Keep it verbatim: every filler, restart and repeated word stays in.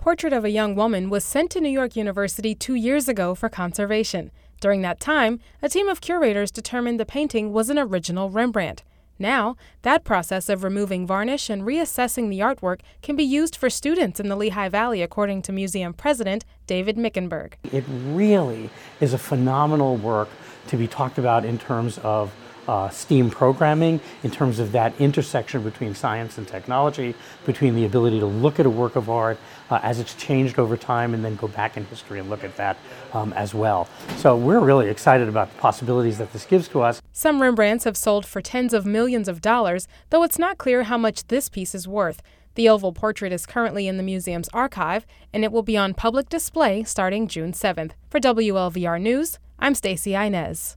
portrait of a young woman was sent to New York University two years ago for conservation. During that time, a team of curators determined the painting was an original Rembrandt. Now, that process of removing varnish and reassessing the artwork can be used for students in the Lehigh Valley, according to museum president David Mickenberg. It really is a phenomenal work to be talked about in terms of uh, STEAM programming, in terms of that intersection between science and technology, between the ability to look at a work of art uh, as it's changed over time and then go back in history and look at that um, as well. So we're really excited about the possibilities that this gives to us. Some Rembrandts have sold for tens of millions of dollars, though it's not clear how much this piece is worth. The oval portrait is currently in the museum's archive, and it will be on public display starting June seventh. For W L V R News, I'm Stacey Inez.